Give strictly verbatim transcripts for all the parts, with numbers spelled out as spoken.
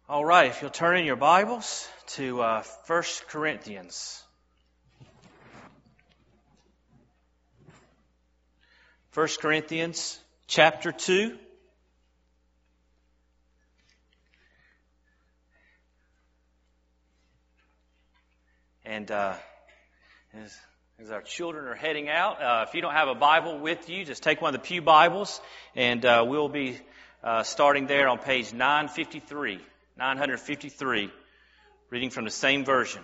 All right, if you'll turn in your Bibles to uh, First Corinthians. First Corinthians chapter two. And uh, as, as our children are heading out, uh, if you don't have a Bible with you, just take one of the pew Bibles, and uh, we'll be uh, starting there on page nine fifty-three. nine fifty-three, reading from the same version.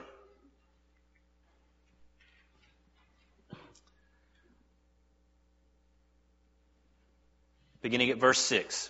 Beginning at verse six.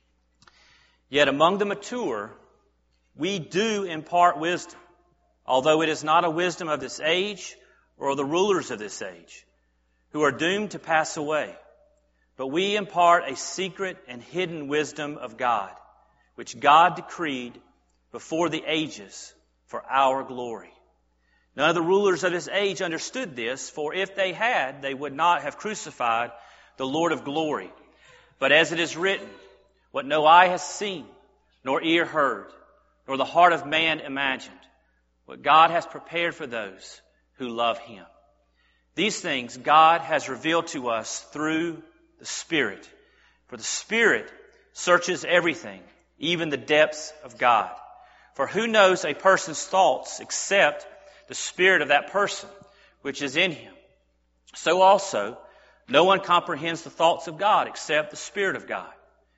Yet among the mature, we do impart wisdom, although it is not a wisdom of this age or of the rulers of this age, who are doomed to pass away. But we impart a secret and hidden wisdom of God, which God decreed before the ages for our glory. None of the rulers of this age understood this, for if they had, they would not have crucified the Lord of glory. But as it is written, what no eye has seen, nor ear heard, nor the heart of man imagined, what God has prepared for those who love Him. These things God has revealed to us through the Spirit. For the Spirit searches everything, even the depths of God. For who knows a person's thoughts except the spirit of that person which is in him? So also, no one comprehends the thoughts of God except the Spirit of God.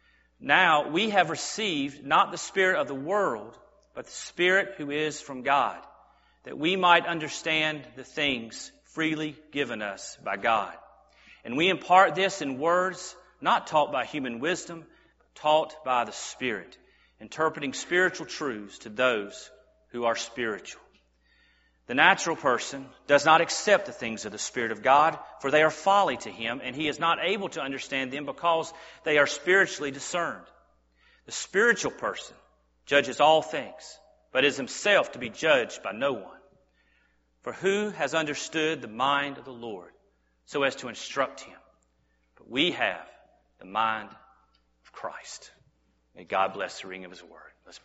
Now we have received not the spirit of the world, but the Spirit who is from God, that we might understand the things freely given us by God. And we impart this in words not taught by human wisdom, but taught by the Spirit, interpreting spiritual truths to those who are spiritual. The natural person does not accept the things of the Spirit of God, for they are folly to him, and he is not able to understand them because they are spiritually discerned. The spiritual person judges all things, but is himself to be judged by no one. For who has understood the mind of the Lord so as to instruct him? But we have the mind of Christ. May God bless the reading of His Word. Let's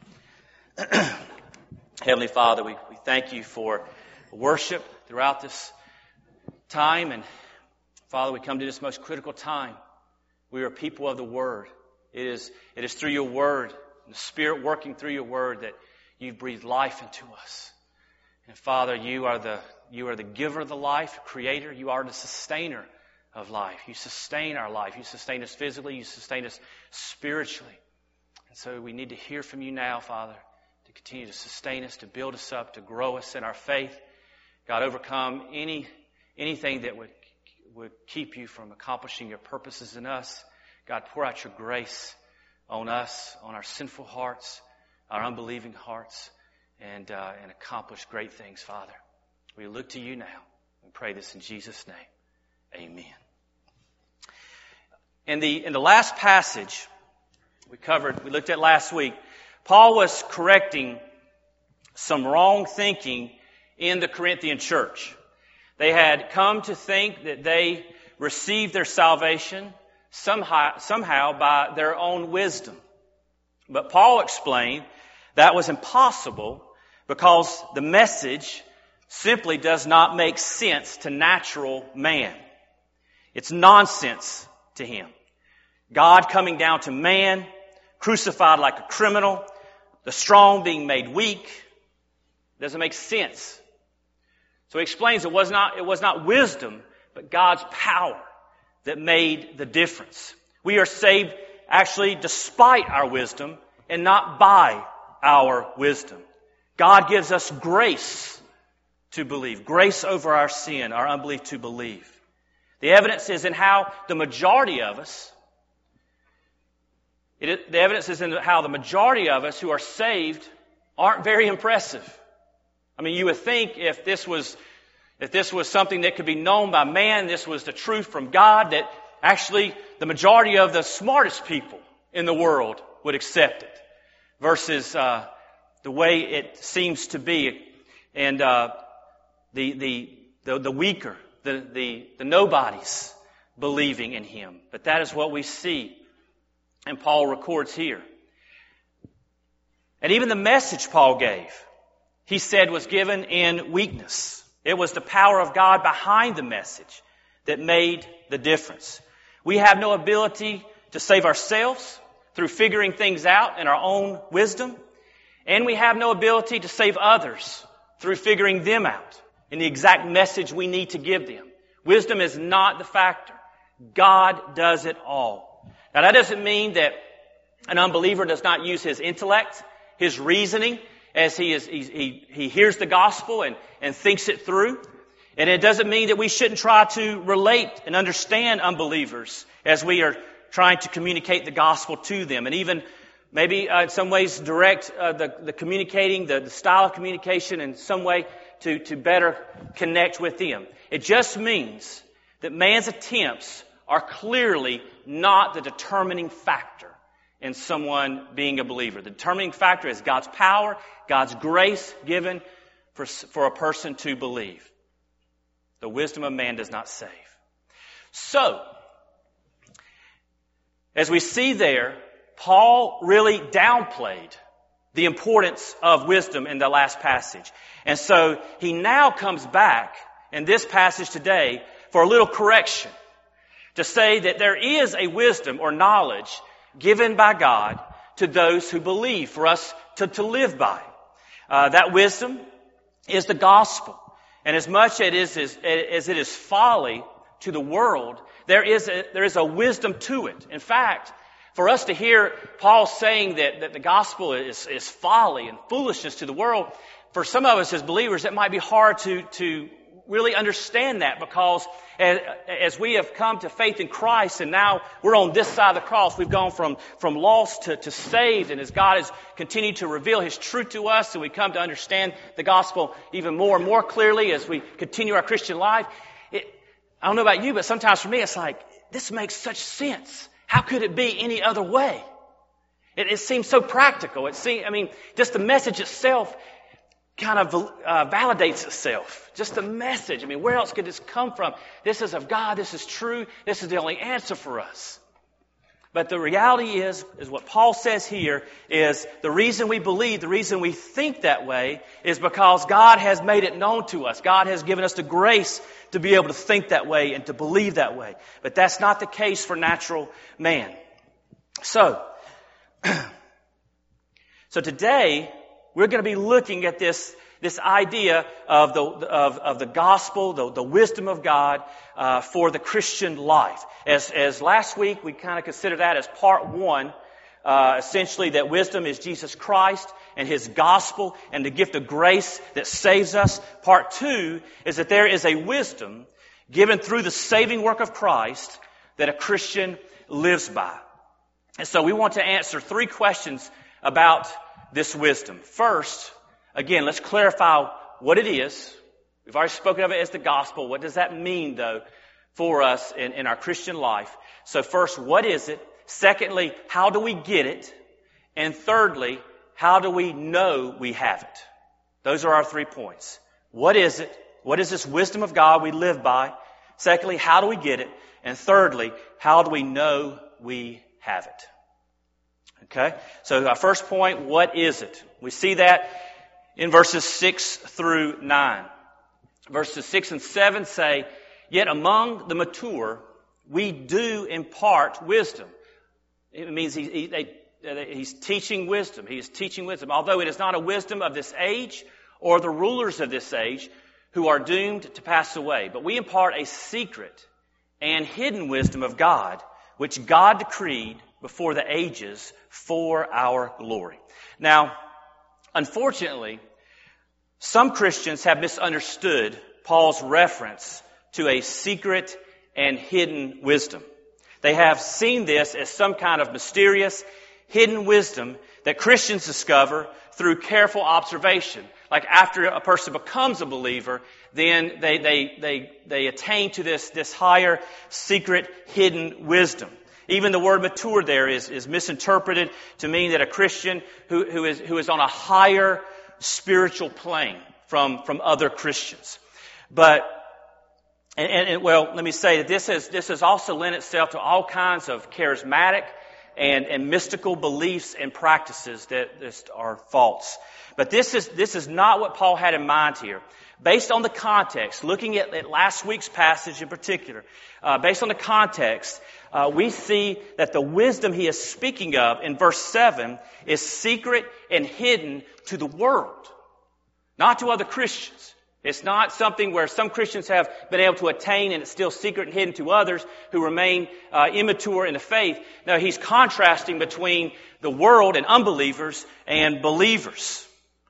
pray. Heavenly Father, we, we thank You for worship throughout this time. And Father, we come to this most critical time. We are people of the Word. It is, it is through Your Word, and the Spirit working through Your Word, that You've breathed life into us. And Father, You are the, You are the giver of the life, Creator. You are the sustainer of life. You sustain our life. You sustain us physically. You sustain us spiritually. And so we need to hear from You now, Father, to continue to sustain us, to build us up, to grow us in our faith. God, overcome any anything that would would keep You from accomplishing Your purposes in us. God, pour out Your grace on us, on our sinful hearts, our unbelieving hearts, and uh, and accomplish great things, Father. We look to You now and pray this in Jesus' name. Amen. In the in the last passage we covered, we looked at last week, Paul was correcting some wrong thinking in the Corinthian church. They had come to think that they received their salvation somehow, somehow by their own wisdom. But Paul explained that was impossible because the message simply does not make sense to natural man. It's nonsense to him. God coming down to man, crucified like a criminal, the strong being made weak, doesn't make sense. So he explains it was not, it was not wisdom, but God's power that made the difference. We are saved actually despite our wisdom and not by our wisdom. God gives us grace to believe, grace over our sin, our unbelief to believe. The evidence is in how the majority of us It, the evidence is in how the majority of us who are saved aren't very impressive. I mean, you would think if this was, if this was something that could be known by man, this was the truth from God, that actually the majority of the smartest people in the world would accept it, versus uh, the way it seems to be, and uh, the, the the the weaker, the the the nobodies believing in Him. But that is what we see. And Paul records here. And even the message Paul gave, he said, was given in weakness. It was the power of God behind the message that made the difference. We have no ability to save ourselves through figuring things out in our own wisdom. And we have no ability to save others through figuring them out in the exact message we need to give them. Wisdom is not the factor. God does it all. Now that doesn't mean that an unbeliever does not use his intellect, his reasoning, as he is, he, he, he hears the gospel and, and thinks it through. And it doesn't mean that we shouldn't try to relate and understand unbelievers as we are trying to communicate the gospel to them. And even maybe uh, in some ways direct uh, the, the communicating, the, the style of communication in some way to, to better connect with them. It just means that man's attempts are clearly not the determining factor in someone being a believer. The determining factor is God's power, God's grace given for, for a person to believe. The wisdom of man does not save. So, as we see there, Paul really downplayed the importance of wisdom in the last passage. And so he now comes back in this passage today for a little correction to say that there is a wisdom or knowledge given by God to those who believe, for us to, to live by. Uh, that wisdom is the gospel. And as much as it is, as, as it is folly to the world, there is a, there is a wisdom to it. In fact, for us to hear Paul saying that, that the gospel is, is folly and foolishness to the world, for some of us as believers, it might be hard to, to really understand that, because as, as we have come to faith in Christ and now we're on this side of the cross, we've gone from, from lost to, to saved, and as God has continued to reveal His truth to us and we come to understand the gospel even more and more clearly as we continue our Christian life, it, I don't know about you, but sometimes for me it's like, this makes such sense. How could it be any other way? It, it seems so practical. It seems, I mean, just the message itself kind of uh, validates itself. Just the message. I mean, where else could this come from? This is of God. This is true. This is the only answer for us. But the reality is, is what Paul says here is the reason we believe, the reason we think that way is because God has made it known to us. God has given us the grace to be able to think that way and to believe that way. But that's not the case for natural man. So, so today we're going to be looking at this this idea of the of, of the gospel, the, the wisdom of God uh, for the Christian life. As as last week we kind of considered that as part one, uh, essentially that wisdom is Jesus Christ and His gospel and the gift of grace that saves us. Part two is that there is a wisdom given through the saving work of Christ that a Christian lives by. And so we want to answer three questions about this wisdom. First, again, let's clarify what it is. We've already spoken of it as the gospel. What does that mean, though, for us in, in our Christian life? So first, what is it? Secondly, how do we get it? And thirdly, how do we know we have it? Those are our three points. What is it? What is this wisdom of God we live by? Secondly, how do we get it? And thirdly, how do we know we have it? Okay, so our first point, what is it? We see that in verses six through nine. Verses six and seven say, "Yet among the mature, we do impart wisdom." It means he, he, they, he's teaching wisdom. He is teaching wisdom. Although it is not a wisdom of this age or the rulers of this age who are doomed to pass away. But we impart a secret and hidden wisdom of God, which God decreed before the ages for our glory. Now, unfortunately, some Christians have misunderstood Paul's reference to a secret and hidden wisdom. They have seen this as some kind of mysterious, hidden wisdom that Christians discover through careful observation. Like after a person becomes a believer, then they, they, they, they attain to this, this higher, secret, hidden wisdom. Even the word mature there is, is misinterpreted to mean that a Christian who, who is, who is on a higher spiritual plane from, from other Christians. But, and, and well, let me say that this has, this has also lent itself to all kinds of charismatic and, and mystical beliefs and practices that just are false. But this is, this is not what Paul had in mind here. Based on the context, looking at, at last week's passage in particular, uh, based on the context, uh, we see that the wisdom he is speaking of in verse seven is secret and hidden to the world, not to other Christians. It's not something where some Christians have been able to attain and it's still secret and hidden to others who remain uh, immature in the faith. No, he's contrasting between the world and unbelievers and believers.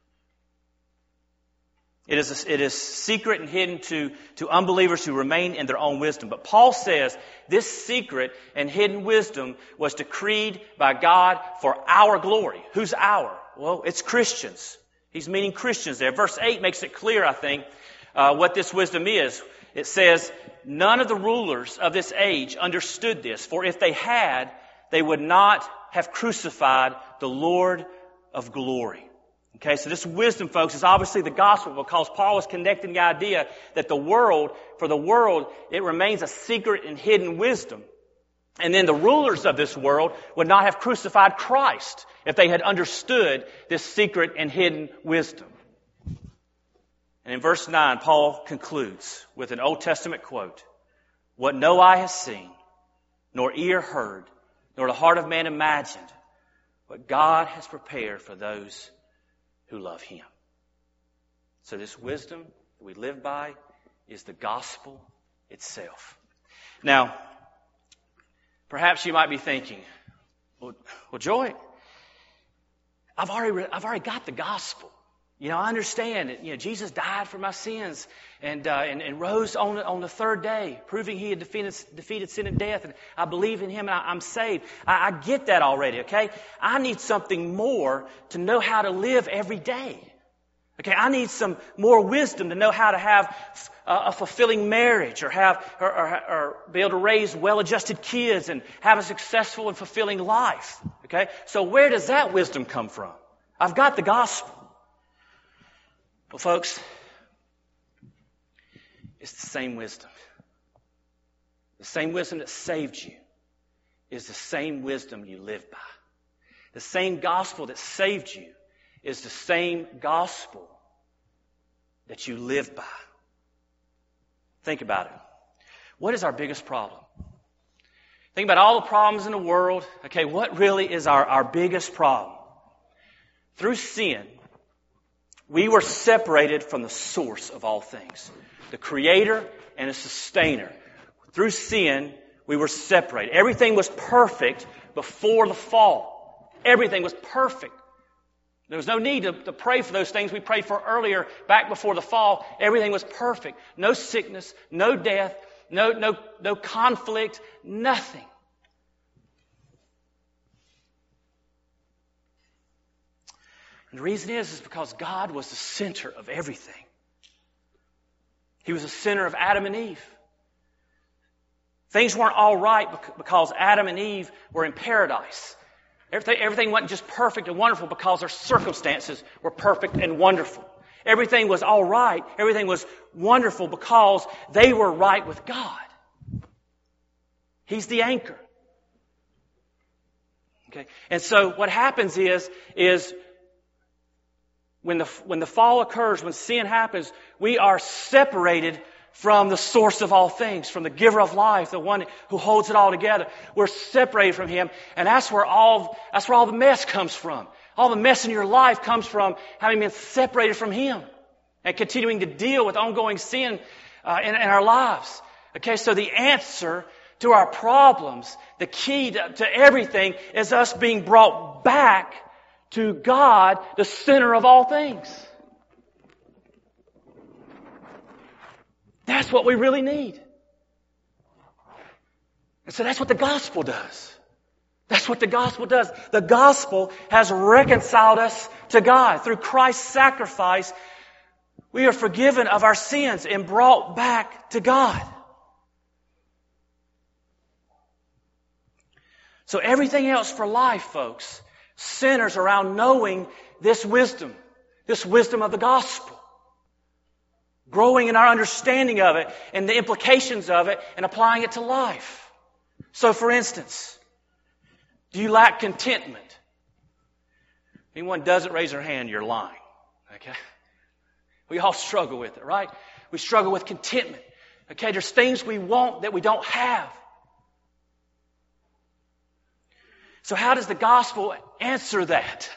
It is, it is secret and hidden to, to unbelievers who remain in their own wisdom. But Paul says this secret and hidden wisdom was decreed by God for our glory. Who's our? Well, it's Christians. He's meaning Christians there. Verse eight makes it clear, I think, uh, what this wisdom is. It says, none of the rulers of this age understood this, for if they had, they would not have crucified the Lord of glory. Okay, so this wisdom, folks, is obviously the gospel because Paul is connecting the idea that the world, for the world, it remains a secret and hidden wisdom. And then the rulers of this world would not have crucified Christ if they had understood this secret and hidden wisdom. And in verse nine, Paul concludes with an Old Testament quote, what no eye has seen, nor ear heard, nor the heart of man imagined, what God has prepared for those who love Him. So this wisdom that we live by is the gospel itself. Now, perhaps you might be thinking, well, well Joy, I've already, I've already got the gospel. You know, I understand that, you know, Jesus died for my sins and, uh, and, and rose on, on the third day, proving He had defeated, defeated sin and death. And I believe in Him and I, I'm saved. I, I get that already, okay? I need something more to know how to live every day. Okay, I need some more wisdom to know how to have a, a fulfilling marriage or have, or, or, or be able to raise well-adjusted kids and have a successful and fulfilling life. Okay, so where does that wisdom come from? I've got the gospel. Well, folks, it's the same wisdom. The same wisdom that saved you is the same wisdom you live by. The same gospel that saved you is the same gospel that you live by. Think about it. What is our biggest problem? Think about all the problems in the world. Okay, what really is our, our biggest problem? Through sin, we were separated from the source of all things, the creator and the sustainer. Through sin, we were separated. Everything was perfect before the fall. Everything was perfect. There was no need to, to pray for those things we prayed for earlier, back before the fall. Everything was perfect. No sickness, no death, no, no, no conflict, nothing. And the reason is, is because God was the center of everything. He was the center of Adam and Eve. Things weren't all right because Adam and Eve were in paradise. Everything, everything wasn't just perfect and wonderful because their circumstances were perfect and wonderful. Everything was all right. Everything was wonderful because they were right with God. He's the anchor. Okay, and so what happens is, is when the when the fall occurs, when sin happens, we are separated from the source of all things, from the giver of life, the one who holds it all together. We're separated from Him, and that's where all that's where all the mess comes from. All the mess in your life comes from having been separated from Him and continuing to deal with ongoing sin uh, in, in our lives. Okay, so the answer to our problems, the key to, to everything, is us being brought back to God, the center of all things. That's what we really need. And so that's what the gospel does. That's what the gospel does. The gospel has reconciled us to God. Through Christ's sacrifice, we are forgiven of our sins and brought back to God. So everything else for life, folks, centers around knowing this wisdom, this wisdom of the gospel. Growing in our understanding of it and the implications of it and applying it to life. So for instance, Do you lack contentment? If anyone doesn't raise their hand, you're lying. Okay? We all struggle with it, right? We struggle with contentment. Okay, there's things we want that we don't have. So how does the gospel answer that?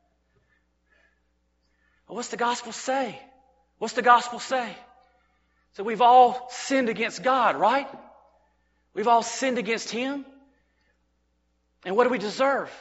Well, what's the gospel say? What's the gospel say? So we've all sinned against God, right? We've all sinned against Him. And what do we deserve?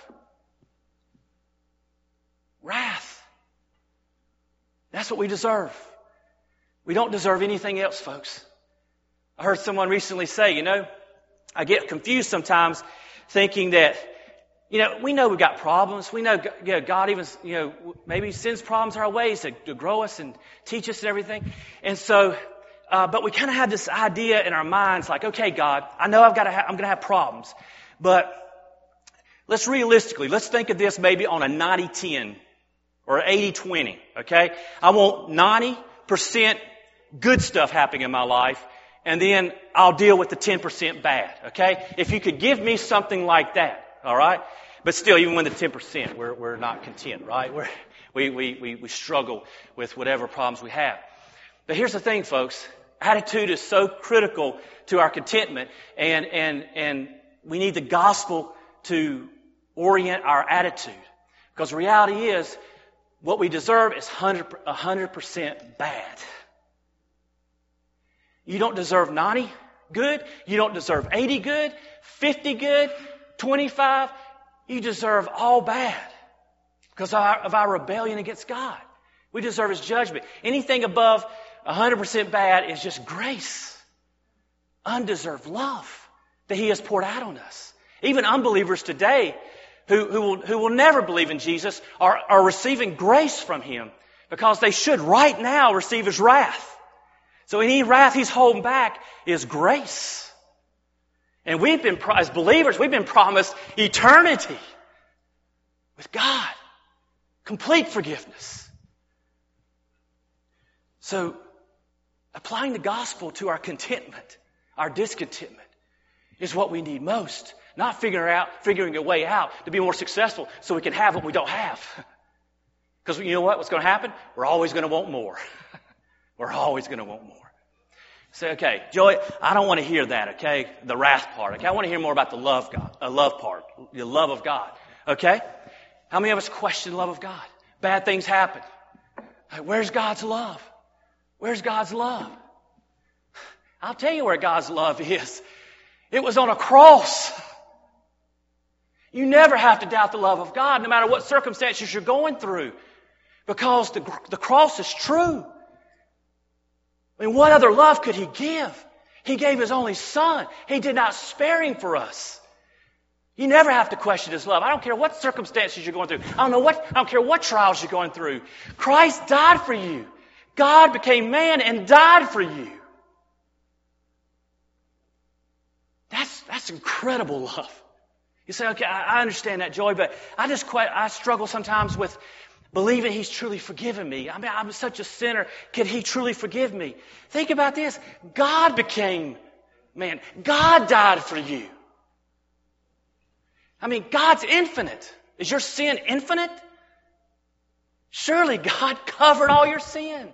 Wrath. That's what we deserve. We don't deserve anything else, folks. I heard someone recently say, you know, I get confused sometimes thinking that, you know, we know we've got problems. We know, you know God even, you know, maybe sends problems our ways to, to grow us and teach us and everything. And so, uh, but we kind of have this idea in our minds like, okay, God, I know I've got to ha- I'm going to have problems, but let's realistically, let's think of this maybe on a ninety ten or eighty twenty, okay? I want ninety percent good stuff happening in my life, and then I'll deal with the ten percent bad, okay? If you could give me something like that, all right? But still, even with the ten percent, we're, we're not content, right? We're, we, we, we, we struggle with whatever problems we have. But here's the thing, folks. Attitude is so critical to our contentment, and, and, and we need the gospel to orient our attitude. Because the reality is, what we deserve is one hundred percent bad. You don't deserve ninety good. You don't deserve eighty good, fifty good, twenty-five. You deserve all bad because of our, of our rebellion against God. We deserve His judgment. Anything above one hundred percent bad is just grace. Undeserved love that He has poured out on us. Even unbelievers today who, who, will, who will never believe in Jesus are, are receiving grace from Him because they should right now receive His wrath. So any wrath He's holding back is grace. And we've been, as believers, we've been promised eternity with God. Complete forgiveness. So, applying the gospel to our contentment, our discontentment, is what we need most. Not figuring out, figuring a way out to be more successful so we can have what we don't have. Because you know what? What's going to happen? We're always going to want more. We're always going to want more. Say, okay, Joey, I don't want to hear that, okay? The wrath part, okay? I want to hear more about the love God, uh, love part, the love of God, okay? How many of us question the love of God? Bad things happen. Like, where's God's love? Where's God's love? I'll tell you where God's love is. It was on a cross. You never have to doubt the love of God, no matter what circumstances you're going through, because the, the cross is true. I mean, what other love could He give? He gave His only Son. He did not spare Him for us. You never have to question His love. I don't care what circumstances you're going through. I don't know what, I don't care what trials you're going through. Christ died for you. God became man and died for you. That's, that's incredible love. You say, okay, I, I understand that, Joy, but I just quite, I struggle sometimes with believing He's truly forgiven me. I mean, I'm such a sinner. Can He truly forgive me? Think about this. God became man. God died for you. I mean, God's infinite. Is your sin infinite? Surely God covered all your sin.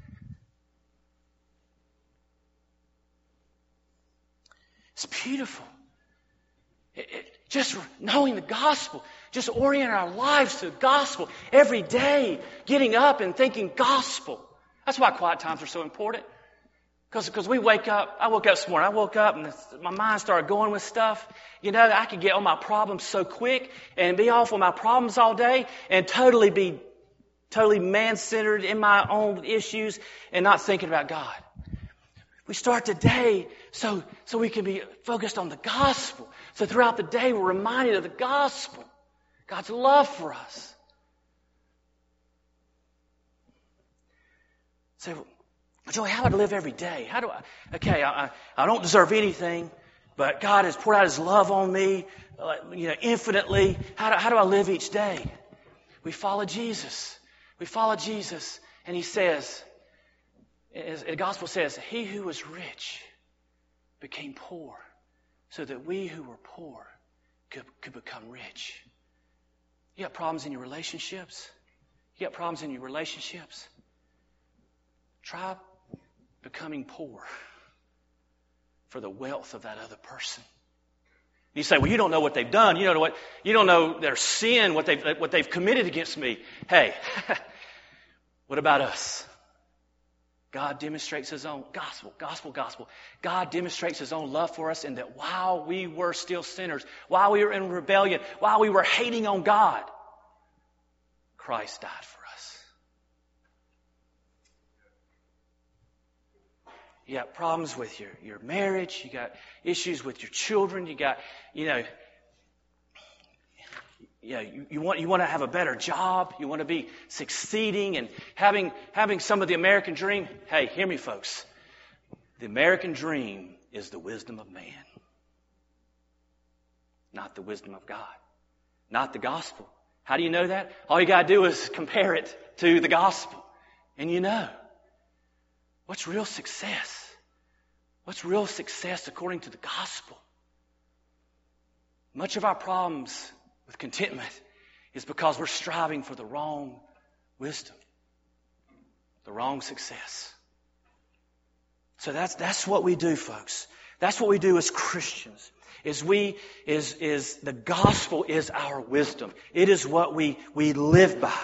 It's beautiful. It, it, just knowing the gospel, just orienting our lives to the gospel every day, getting up and thinking gospel. That's why quiet times are so important. Because because we wake up, I woke up this morning, I woke up and my mind started going with stuff. You know, I could get on my problems so quick and be off on my problems all day and totally be totally man-centered in my own issues and not thinking about God. We start today so, so we can be focused on the gospel. So throughout the day we're reminded of the gospel. God's love for us. So, Joey, how do I live every day? How do I, okay, I, I don't deserve anything, but God has poured out His love on me, uh, you know, infinitely. How do, how do I live each day? We follow Jesus. We follow Jesus, and He says, as the gospel says, He who was rich became poor, so that we who were poor could, could become rich. You got problems in your relationships? You got problems in your relationships? Try becoming poor for the wealth of that other person. You say, well, you don't know what they've done. You don't know what, you don't know their sin, what they've, what they've committed against me. Hey, what about us? God demonstrates His own gospel, gospel, gospel. God demonstrates His own love for us in that while we were still sinners, while we were in rebellion, while we were hating on God, Christ died for us. You got problems with your, your marriage. You got issues with your children. You got, you know, Yeah, you, you want you want to have a better job. You want to be succeeding and having having some of the American dream. Hey, hear me, folks. The American dream is the wisdom of man, not the wisdom of God, not the gospel. How do you know that? All you got to do is compare it to the gospel, and you know what's real success. What's real success according to the gospel? Much of our problems with contentment is because we're striving for the wrong wisdom, the wrong success. So that's that's what we do, folks. That's what we do as Christians. Is we is is the gospel is our wisdom. It is what we we live by.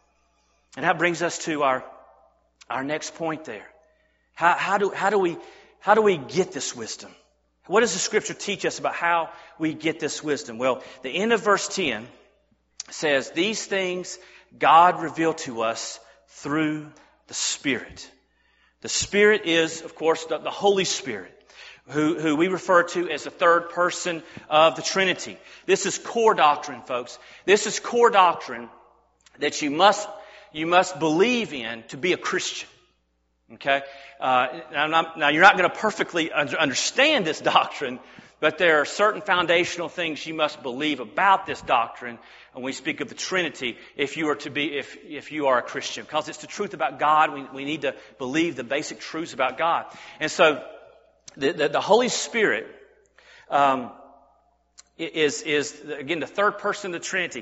And that brings us to our our next point there. How how do how do we how do we get this wisdom? What does the Scripture teach us about how we get this wisdom? Well, the end of verse ten says, these things God revealed to us through the Spirit. The Spirit is, of course, the, the Holy Spirit, who, who we refer to as the third person of the Trinity. This is core doctrine, folks. This is core doctrine that you must, you must believe in to be a Christian. Okay? Uh, now, now, you're not going to perfectly understand this doctrine, but there are certain foundational things you must believe about this doctrine when we speak of the Trinity if you are to be, if, if you are a Christian. Because it's the truth about God. We, we need to believe the basic truths about God. And so, the, the, the Holy Spirit, um, is, is, again, the third person of the Trinity.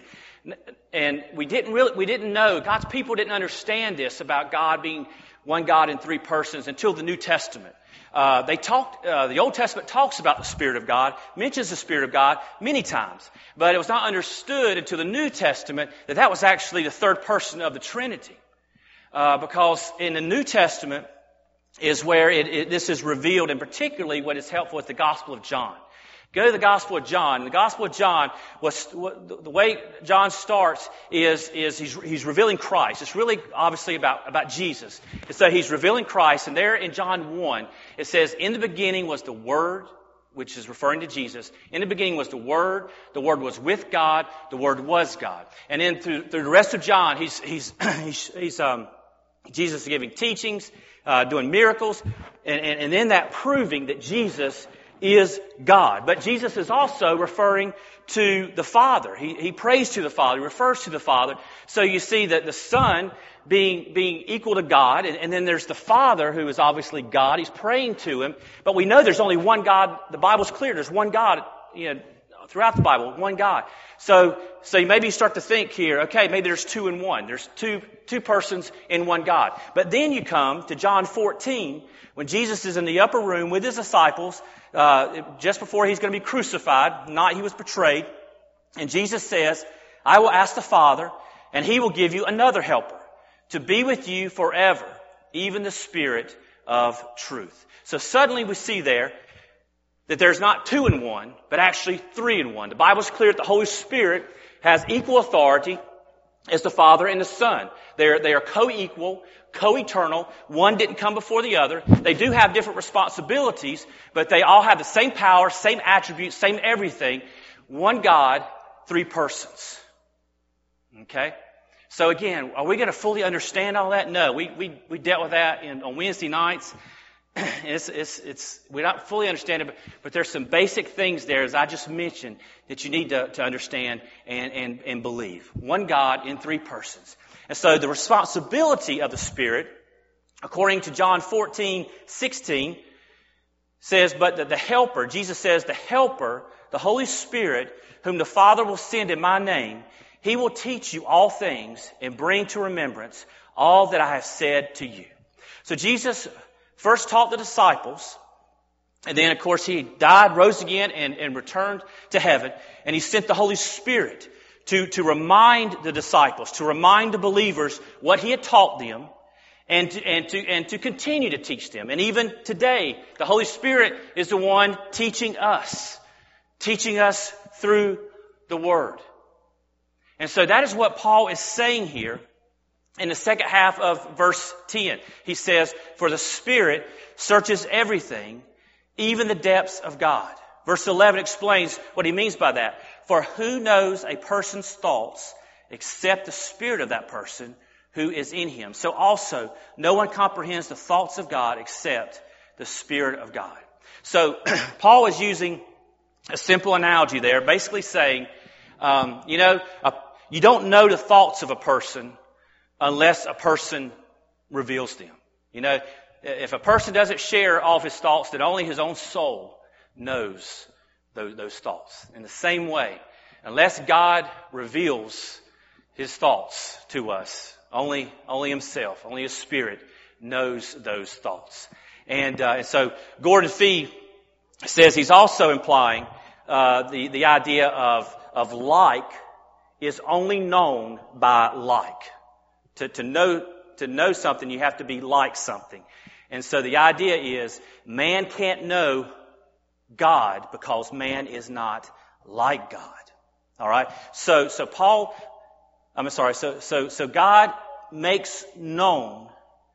And we didn't really, we didn't know, God's people didn't understand this about God being one God in three persons until the New Testament. Uh, they talked, uh, the Old Testament talks about the Spirit of God, mentions the Spirit of God many times, but it was not understood until the New Testament that that was actually the third person of the Trinity. Uh, because in the New Testament is where it, it, this is revealed, and particularly what is helpful is the Gospel of John. Go to the Gospel of John. The Gospel of John was the way John starts is is he's he's revealing Christ. It's really obviously about about Jesus. And so he's revealing Christ, and there in John one it says, "In the beginning was the Word," which is referring to Jesus. In the beginning was the Word. The Word was with God. The Word was God. And then through, through the rest of John, he's he's he's, he's um Jesus is giving teachings, uh, doing miracles, and, and and then that proving that Jesus is God. But Jesus is also referring to the Father. He, he prays to the Father. He refers to the Father. So you see that the Son being, being equal to God, and, and then there's the Father who is obviously God. He's praying to Him. But we know there's only one God. The Bible's clear. There's one God, you know, throughout the Bible, one God. So, so you maybe start to think here, okay, maybe there's two in one. There's two, two persons in one God. But then you come to John fourteen, when Jesus is in the upper room with His disciples, uh, just before He's going to be crucified, not He was betrayed. And Jesus says, "I will ask the Father, and He will give you another helper to be with you forever, even the Spirit of truth." So suddenly we see there that there's not two in one, but actually three in one. The Bible's clear that the Holy Spirit has equal authority as the Father and the Son. They're, they are co-equal, co-eternal. One didn't come before the other. They do have different responsibilities, but they all have the same power, same attributes, same everything. One God, three persons. Okay? So again, are we going to fully understand all that? No, we, we, we dealt with that in, on Wednesday nights. It's, it's, it's, we don't fully understand it, but, but there's some basic things there, as I just mentioned, that you need to, to understand and, and, and believe. One God in three persons. And so the responsibility of the Spirit, according to John fourteen sixteen, says, but that the Helper, Jesus says, the Helper the Holy Spirit, whom the Father will send in my name, He will teach you all things and bring to remembrance all that I have said to you. So Jesus first taught the disciples, and then, of course, He died, rose again, and, and returned to heaven. And He sent the Holy Spirit to, to remind the disciples, to remind the believers what He had taught them, and to, and to, and to continue to teach them. And even today, the Holy Spirit is the one teaching us, teaching us through the Word. And so that is what Paul is saying here in the second half of verse ten. He says, for the Spirit searches everything, even the depths of God. Verse eleven explains what he means by that. For who knows a person's thoughts except the spirit of that person who is in him? So also, no one comprehends the thoughts of God except the Spirit of God. So Paul is using a simple analogy there, basically saying, um, you know, a, you don't know the thoughts of a person unless a person reveals them. You know, if a person doesn't share all of his thoughts, then only his own soul knows those, those thoughts. In the same way, unless God reveals His thoughts to us, only, only Himself, only His Spirit knows those thoughts. And, uh, and so Gordon Fee says he's also implying uh, the, the idea of, of like is only known by like. To, to know, to know something, you have to be like something. And so the idea is man can't know God because man is not like God. All right? So, so Paul, I'm sorry, so, so, so God makes known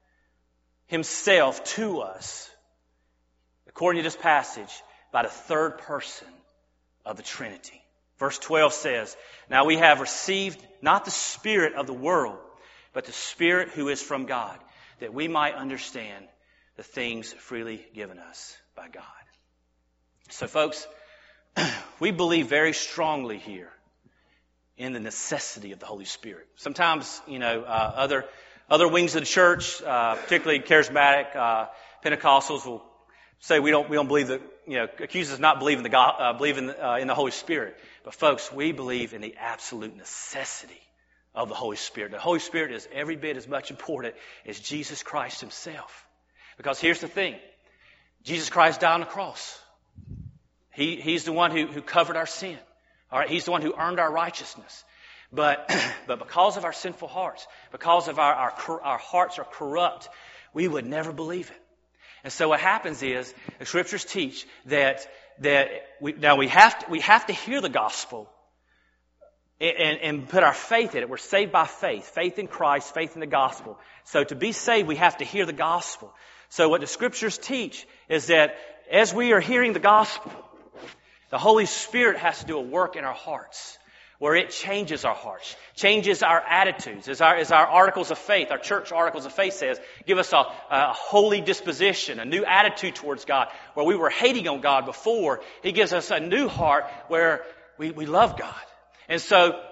Himself to us, according to this passage, by the third person of the Trinity. Verse twelve says, now we have received not the spirit of the world, but the Spirit who is from God, that we might understand the things freely given us by God. So folks, we believe very strongly here in the necessity of the Holy Spirit. Sometimes, you know, uh, other other wings of the church, uh, particularly charismatic uh, Pentecostals, will say we don't we don't believe that, you know, accuse us not believing the God, uh, believing uh, in the Holy Spirit. But folks, we believe in the absolute necessity of the Holy Spirit. The Holy Spirit is every bit as much important as Jesus Christ Himself. Because here's the thing. Jesus Christ died on the cross. He, he's the one who, who covered our sin. All right. He's the one who earned our righteousness. But, but because of our sinful hearts, because of our, our, our hearts are corrupt, we would never believe it. And so what happens is, the Scriptures teach that, that we, now we have to, we have to hear the gospel and, and put our faith in it. We're saved by faith. Faith in Christ, faith in the gospel. So to be saved, we have to hear the gospel. So what the Scriptures teach is that as we are hearing the gospel, the Holy Spirit has to do a work in our hearts where it changes our hearts, changes our attitudes. As our, as our articles of faith, our church articles of faith says, give us a, a holy disposition, a new attitude towards God. Where we were hating on God before, He gives us a new heart where we, we love God. And so,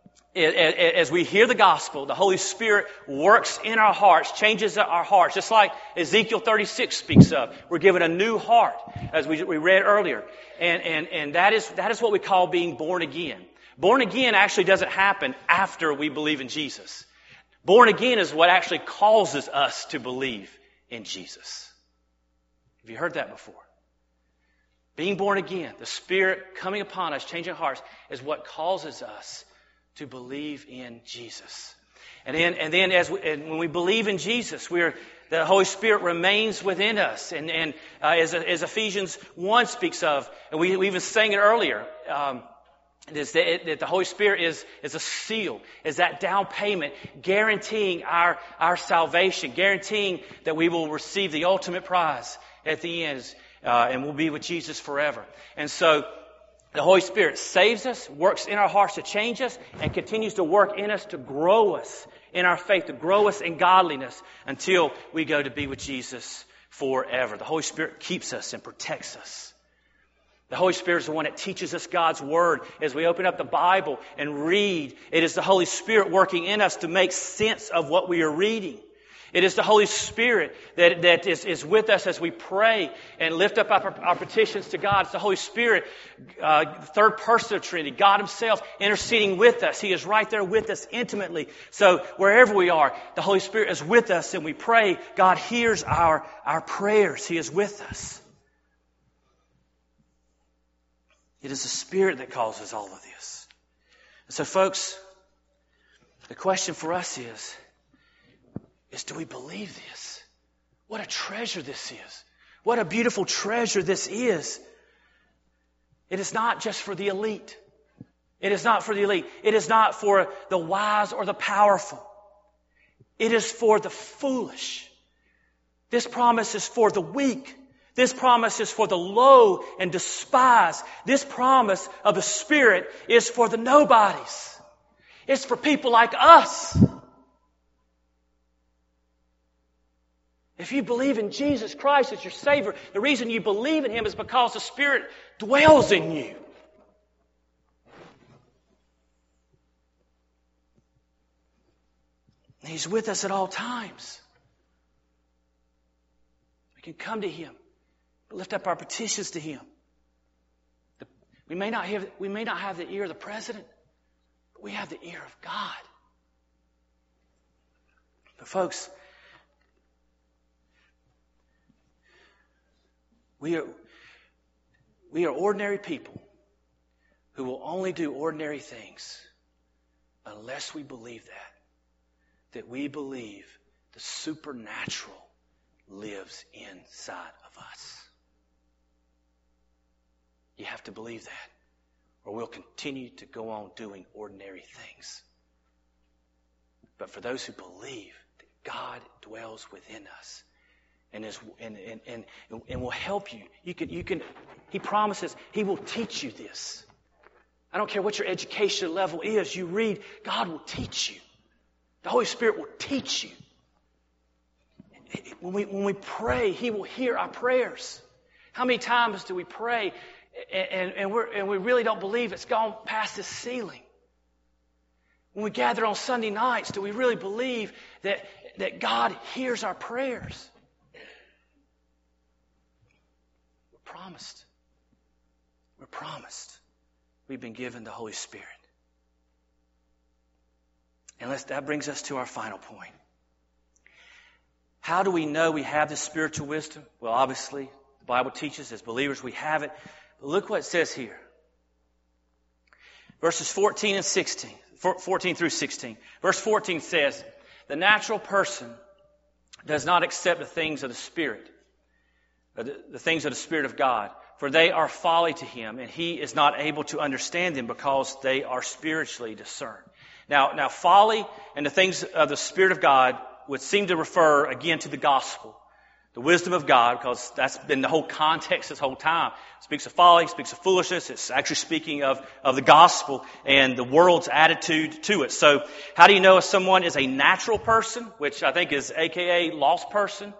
as we hear the gospel, the Holy Spirit works in our hearts, changes our hearts, just like Ezekiel thirty-six speaks of. We're given a new heart, as we, we read earlier. And, and, and that is, that is what we call being born again. Born again actually doesn't happen after we believe in Jesus. Born again is what actually causes us to believe in Jesus. Have you heard that before? Being born again, the Spirit coming upon us, changing hearts, is what causes us to believe in Jesus. And then, and then as we, and when we believe in Jesus, we're, the Holy Spirit remains within us. And, and uh, as, as Ephesians one speaks of, and we, we even sang it earlier, um, is that, that the Holy Spirit is, is a seal, is that down payment, guaranteeing our, our salvation, guaranteeing that we will receive the ultimate prize at the end, uh, and we'll be with Jesus forever. And so, the Holy Spirit saves us, works in our hearts to change us, and continues to work in us to grow us in our faith, to grow us in godliness until we go to be with Jesus forever. The Holy Spirit keeps us and protects us. The Holy Spirit is the one that teaches us God's Word. As we open up the Bible and read, it is the Holy Spirit working in us to make sense of what we are reading. It is the Holy Spirit that, that is, is with us as we pray and lift up our, our petitions to God. It's the Holy Spirit, uh, third person of Trinity, God Himself interceding with us. He is right there with us intimately. So wherever we are, the Holy Spirit is with us and we pray. God hears our, our prayers. He is with us. It is the Spirit that causes all of this. And so folks, the question for us is, is do we believe this? What a treasure this is. What a beautiful treasure this is. It is not just for the elite. It is not for the elite. It is not for the wise or the powerful. It is for the foolish. This promise is for the weak. This promise is for the low and despised. This promise of the Spirit is for the nobodies. It's for people like us. If you believe in Jesus Christ as your Savior, the reason you believe in Him is because the Spirit dwells in you. And He's with us at all times. We can come to Him, lift up our petitions to Him. We may not have, we may not have the ear of the president, but we have the ear of God. But folks, We are, we are ordinary people who will only do ordinary things unless we believe that. That we believe the supernatural lives inside of us. You have to believe that, or we'll continue to go on doing ordinary things. But for those who believe that God dwells within us, And, is, and, and, and, and will help you. You can, you can, He promises He will teach you this. I don't care what your education level is. You read, God will teach you. The Holy Spirit will teach you. When we, when we pray, He will hear our prayers. How many times do we pray and, and, we're, and we really don't believe it's gone past the ceiling? When we gather on Sunday nights, do we really believe that, that God hears our prayers? Promised. We're promised. We've been given the Holy Spirit. And let's, that brings us to our final point. How do we know we have this spiritual wisdom? Well, obviously, the Bible teaches as believers we have it. But look what it says here. Verses fourteen and sixteen. fourteen through sixteen. Verse fourteen says, the natural person does not accept the things of the Spirit, The, the things of the Spirit of God, for they are folly to him, and he is not able to understand them because they are spiritually discerned. Now, now folly and the things of the Spirit of God would seem to refer again to the gospel, the wisdom of God, because that's been the whole context this whole time. It speaks of folly, it speaks of foolishness. It's actually speaking of, of the gospel and the world's attitude to it. So how do you know if someone is a natural person, which I think is A K A lost person?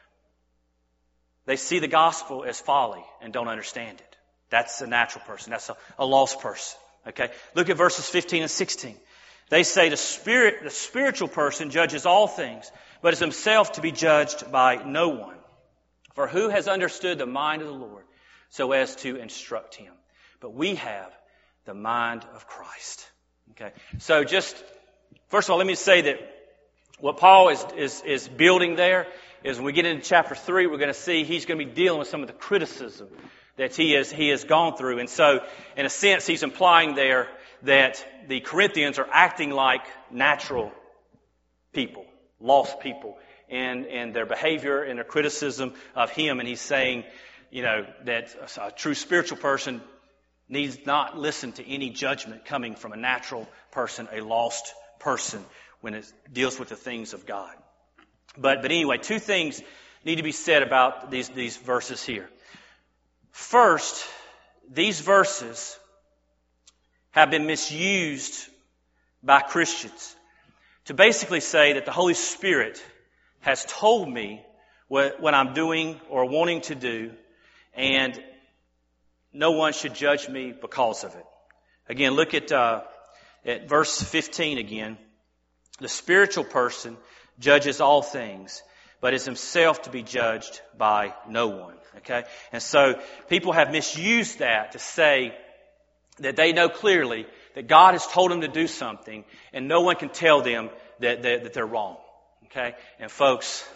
They see the gospel as folly and don't understand it. That's a natural person. That's a, a lost person. Okay? Look at verses fifteen and sixteen. They say the spirit, the spiritual person judges all things, but is himself to be judged by no one. For who has understood the mind of the Lord so as to instruct him? But we have the mind of Christ. Okay? So just, first of all, let me say that what Paul is, is, is building there is when we get into chapter three, we're going to see he's going to be dealing with some of the criticism that he has, he has gone through. And so, in a sense, he's implying there that the Corinthians are acting like natural people, lost people, in, in their behavior and their criticism of him. And he's saying, you know, that a true spiritual person needs not listen to any judgment coming from a natural person, a lost person, when it deals with the things of God. But, but anyway, two things need to be said about these, these verses here. First, these verses have been misused by Christians to basically say that the Holy Spirit has told me what, what I'm doing or wanting to do, and no one should judge me because of it. Again, look at, uh, at verse fifteen again. The spiritual person judges all things, but is himself to be judged by no one. Okay? And so people have misused that to say that they know clearly that God has told them to do something and no one can tell them that, that, that they're wrong. Okay? And folks,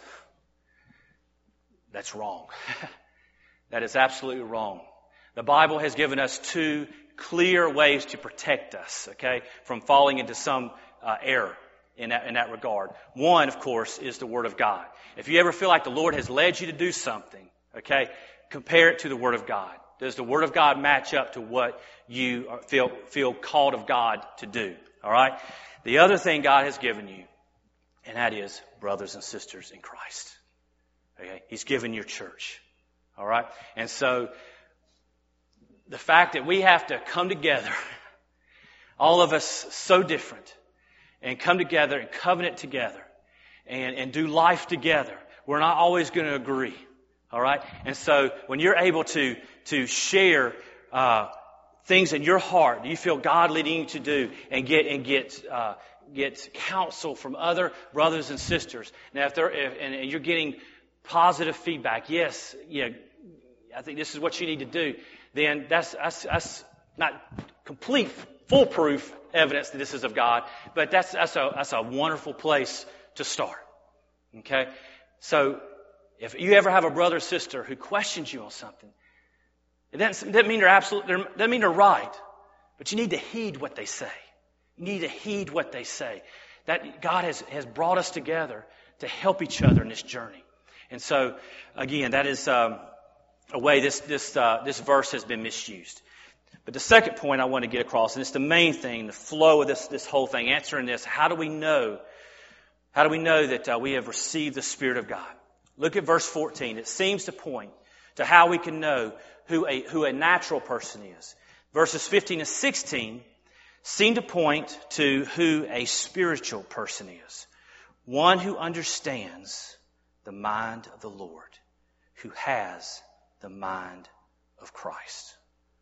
that's wrong. That is absolutely wrong. The Bible has given us two clear ways to protect us, okay, from falling into some uh, error in that, in that regard. One, of course, is the Word of God. If you ever feel like the Lord has led you to do something, okay, compare it to the Word of God. Does the Word of God match up to what you feel feel called of God to do? All right? The other thing God has given you, and that is brothers and sisters in Christ. Okay? He's given your church. All right? And so the fact that we have to come together, all of us so different, and come together and covenant together and, and do life together. We're not always going to agree. All right? And so when you're able to, to share uh, things in your heart, you feel God leading you to do, and get and get uh, get counsel from other brothers and sisters. Now, if they're if, and you're getting positive feedback, yes, yeah, I think this is what you need to do. Then that's that's, that's not complete foolproof evidence that this is of God, but that's that's a that's a wonderful place to start. Okay, so if you ever have a brother or sister who questions you on something, it doesn't, it doesn't mean they're absolute, it doesn't mean they're right, but you need to heed what they say. You need to heed what they say. That God has has brought us together to help each other in this journey, and so again, that is um, a way this this uh, this verse has been misused. But the second point I want to get across, and it's the main thing, the flow of this this whole thing, answering this: how do we know? How do we know that uh, we have received the Spirit of God? Look at verse fourteen. It seems to point to how we can know who a who a natural person is. Verses fifteen and sixteen seem to point to who a spiritual person is. One who understands the mind of the Lord, who has the mind of Christ.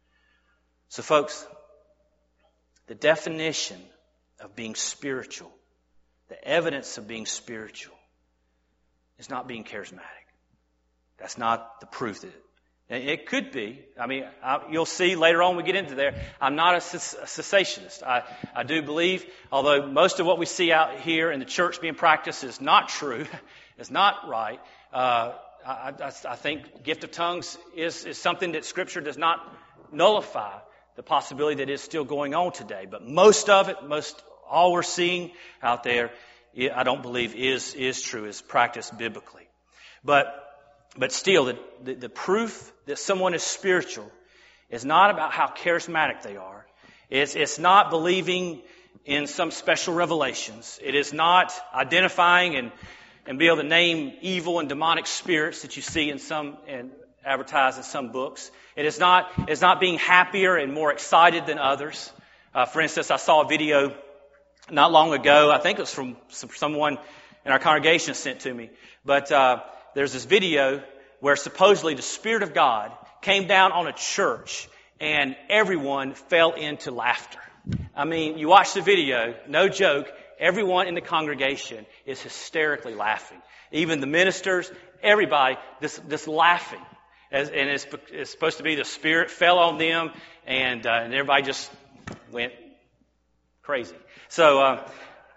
So folks, the definition of being spiritual, the evidence of being spiritual, is not being charismatic. That's not the proof that it, it could be. I mean, I, you'll see later on when we get into there, I'm not a, a cessationist. I, I do believe, although most of what we see out here in the church being practiced is not true, it's not right, uh, I, I, I think gift of tongues is, is something that Scripture does not nullify the possibility that is still going on today. But most of it, most all we're seeing out there, I don't believe is is true, is practiced biblically. But but still, the, the, the proof that someone is spiritual is not about how charismatic they are. It's, it's not believing in some special revelations. It is not identifying and, and be able to name evil and demonic spirits that you see in some and advertised in some books. It is not it's not being happier and more excited than others. Uh, for instance, I saw a video not long ago. I think it was from someone in our congregation sent to me. But uh, there's this video where supposedly the Spirit of God came down on a church and everyone fell into laughter. I mean, you watch the video, no joke, everyone in the congregation is hysterically laughing. Even the ministers, everybody just, just laughing. As, and it's, it's supposed to be the Spirit fell on them and, uh, and everybody just went crazy. So, uh,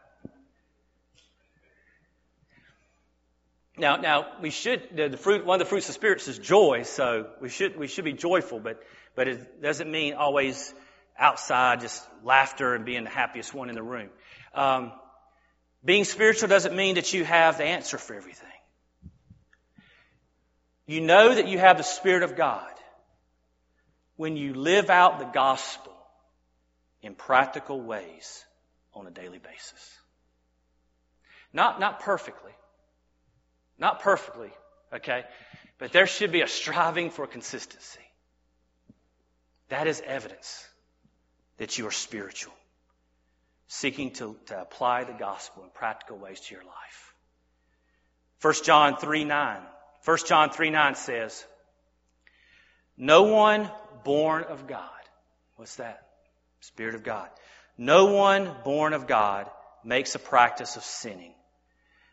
now, now we should, the, the fruit, one of the fruits of the Spirit is joy, so we should, we should be joyful, but, but it doesn't mean always outside just laughter and being the happiest one in the room. Um, being spiritual doesn't mean that you have the answer for everything. You know that you have the Spirit of God when you live out the gospel in practical ways on a daily basis. Not, not perfectly. Not perfectly, okay? But there should be a striving for consistency. That is evidence that you are spiritual, seeking to, to apply the gospel in practical ways to your life. First John three nine. First John three nine says, no one born of God. What's that? Spirit of God. No one born of God makes a practice of sinning,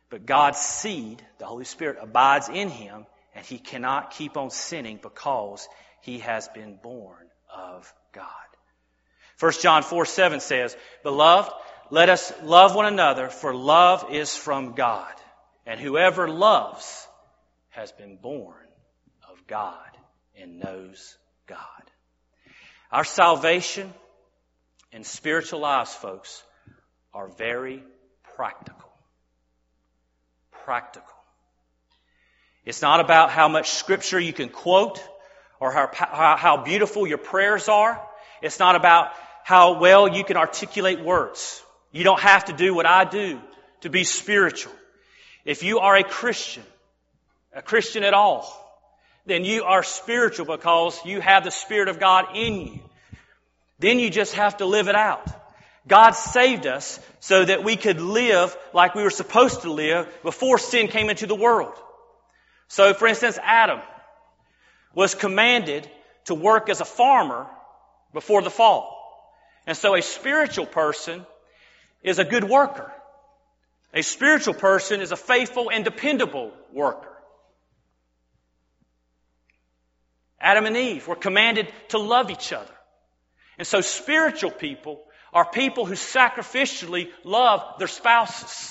But God's seed, the Holy Spirit, abides in him, and he cannot keep on sinning because he has been born of God. First John four seven says, Beloved, let us love one another, for love is from God. And whoever loves has been born of God and knows God. Our salvation and spiritual lives, folks, are very practical. Practical. It's not about how much scripture you can quote or how, how, how beautiful your prayers are. It's not about how well you can articulate words. You don't have to do what I do to be spiritual. If you are a Christian, a Christian at all, then you are spiritual because you have the Spirit of God in you. Then you just have to live it out. God saved us so that we could live like we were supposed to live before sin came into the world. So, for instance, Adam was commanded to work as a farmer before the fall. And so a spiritual person is a good worker. A spiritual person is a faithful and dependable worker. Adam and Eve were commanded to love each other. And so spiritual people are people who sacrificially love their spouses.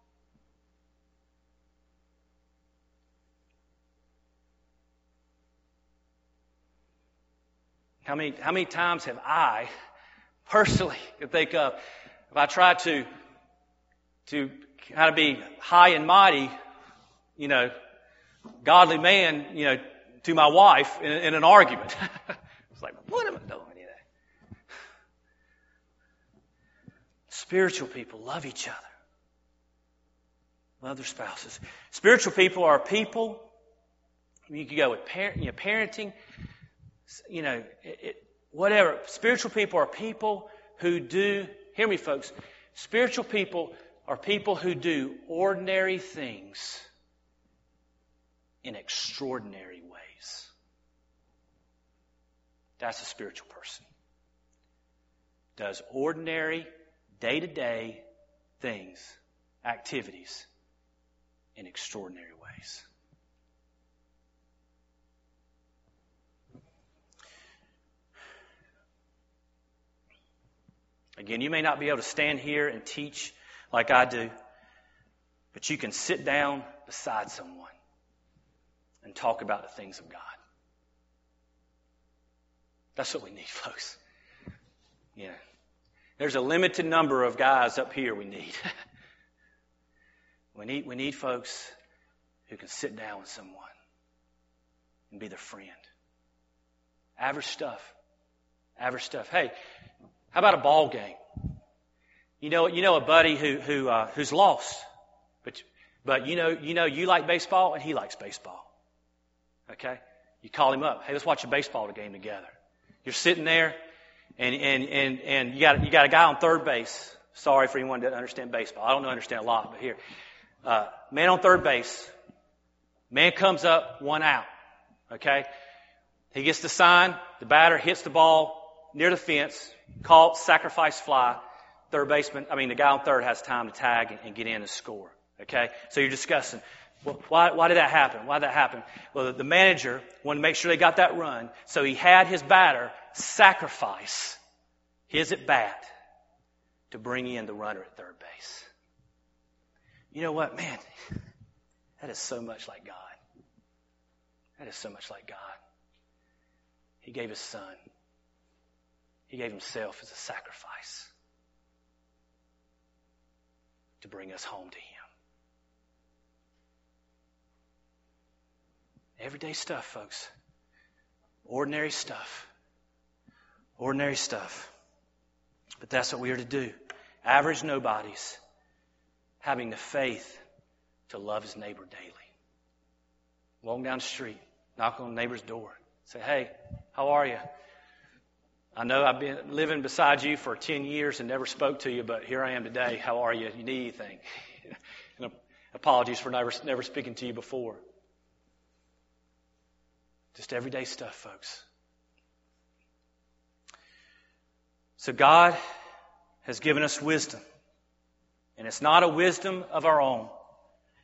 How many, how many times have I personally can think of, if I tried to, to kind of be high and mighty, you know, godly man, you know, to my wife in, in an argument. It's like, what am I doing? You know? Spiritual people love each other. Love their spouses. Spiritual people are people, you could go with parent, you know, parenting, you know, it, it, whatever. Spiritual people are people who do, hear me folks, spiritual people are people who do ordinary things in extraordinary ways. That's a spiritual person. Does ordinary, day-to-day things, activities in extraordinary ways. Again, you may not be able to stand here and teach like I do, but you can sit down beside someone and talk about the things of God. That's what we need, folks. Yeah. There's a limited number of guys up here we need. we need we need folks who can sit down with someone and be their friend. Average stuff. Average stuff. Hey, how about a ball game? You know, you know a buddy who who uh, who's lost, but but you know you know you like baseball and he likes baseball. Okay, you call him up. Hey, let's watch a baseball game together. You're sitting there, and and and and you got you got a guy on third base. Sorry for anyone that doesn't understand baseball. I don't understand a lot, but here, uh, man on third base. Man comes up, one out. Okay, he gets the sign. The batter hits the ball near the fence, caught, sacrifice fly. Third baseman, I mean, the guy on third has time to tag and, and get in and score. Okay? So you're discussing, well, why, why did that happen? Why did that happen? Well, the, the manager wanted to make sure they got that run, so he had his batter sacrifice his at bat to bring in the runner at third base. You know what? Man, that is so much like God. That is so much like God. He gave his son. He gave himself as a sacrifice to bring us home to him. Everyday stuff, folks. Ordinary stuff. Ordinary stuff. But that's what we are to do. Average nobodies having the faith to love his neighbor daily. Walk down the street, knock on the neighbor's door, say, hey, how are you? I know I've been living beside you for ten years and never spoke to you, but here I am today. How are you? You need anything? And apologies for never, never speaking to you before. Just everyday stuff, folks. So God has given us wisdom. And it's not a wisdom of our own.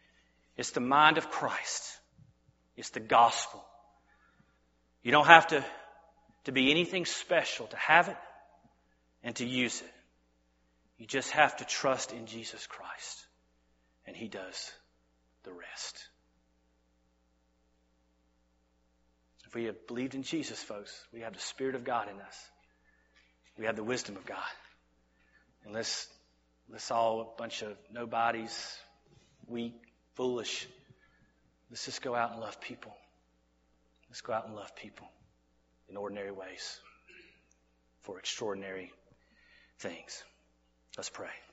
It's the mind of Christ. It's the gospel. You don't have to, to be anything special to have it and to use it. You just have to trust in Jesus Christ. And He does the rest. If we have believed in Jesus, folks, we have the Spirit of God in us. We have the wisdom of God. And let's, let's all, a bunch of nobodies, weak, foolish, let's just go out and love people. Let's go out and love people in ordinary ways for extraordinary things. Let's pray.